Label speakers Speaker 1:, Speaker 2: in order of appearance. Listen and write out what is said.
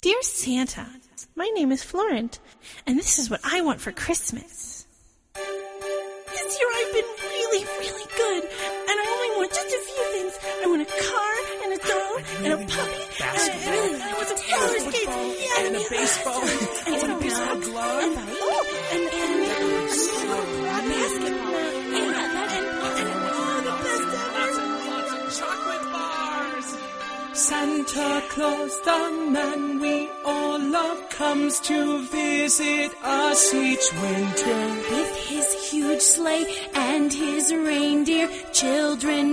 Speaker 1: Dear Santa, my name is Florent, and this is what I want for Christmas. This year I've been really, really good, and I only want just a few things. I want a car, and a dog, and a puppy, and I want some roller skates,
Speaker 2: and a baseball, and a baseball glove,
Speaker 1: and a basketball, and the best ever.
Speaker 2: lots of chocolate bars. Santa Claus, the man we all love, comes to visit us each winter.
Speaker 3: With his huge sleigh and his reindeer, children